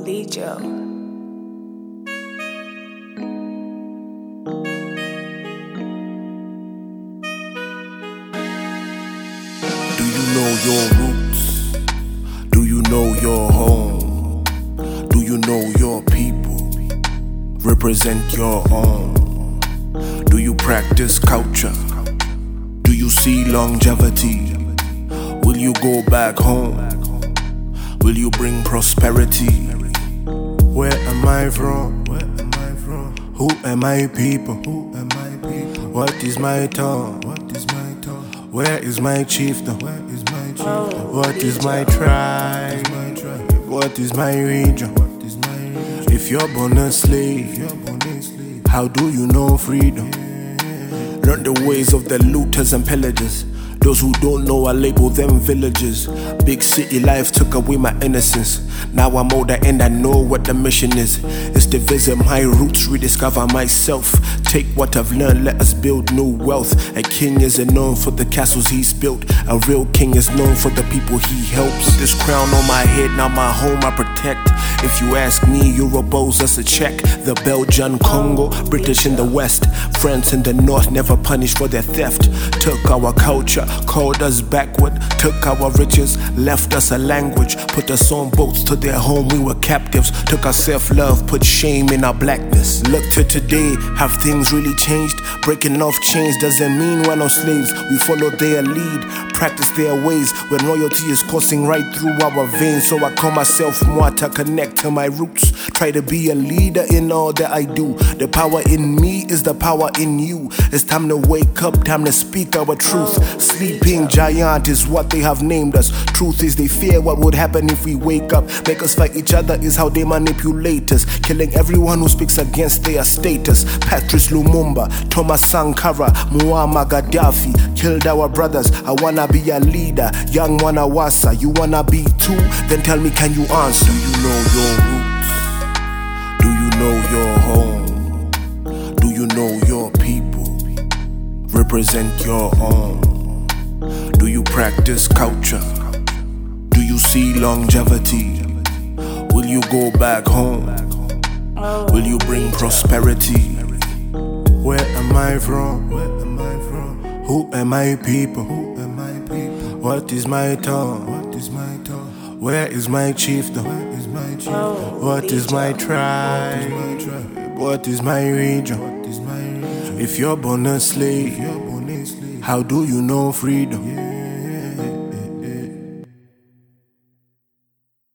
Lijo. Do you know your roots? Do you know your home? Do you know your people? Represent your own. Do you practice culture? Do you see longevity? Will you go back home? Will you bring prosperity? Where am I from? Who am I people? What is my tongue? Where is my chieftain? What is my tribe? What is my region? If you're born a slave, how do you know freedom? Learn the ways of the looters and pillagers. Those who don't know, I label them villagers. Big city life took away my innocence. Now I'm older and I know what the mission is. It's to visit my roots, rediscover myself. Take what I've learned, let us build new wealth. A king isn't known for the castles he's built. A real king is known for the people he helps. With this crown on my head, now my home I protect. If you ask me, Europe owes us a check. The Belgian Congo, British in the west, France in the north, never punished for their theft. Took our culture, called us backward, took our riches, left us a language, put us on boats to their home, we were captives, took our self-love, put shame in our blackness. Look to today, have things really changed? Breaking off chains doesn't mean we're no slaves, we follow their lead, practice their ways, when royalty is coursing right through our veins. So I call myself moi to connect to my roots, try to be a leader in all that I do. The power in me is the power in you. It's time to wake up, time to speak our truth. Sleeping giant is what they have named us. Truth is they fear what would happen if we wake up. Make us fight each other is how they manipulate us, killing everyone who speaks against their status. Patrice Lumumba, Thomas Sankara, Muammar Gaddafi killed our brothers. I wanna be a leader, young Wanawasa. You wanna be too? Then tell me, can you answer? Do you know your roots? Do you know your home? Do you know your people? Represent your own. Do you practice culture? Do you see longevity? Will you go back home? Will you bring prosperity? Where am I from? Who am I people? What is my tongue? Where is my chieftain? What is my tribe? What is my region? If you're born a slave, how do you know freedom?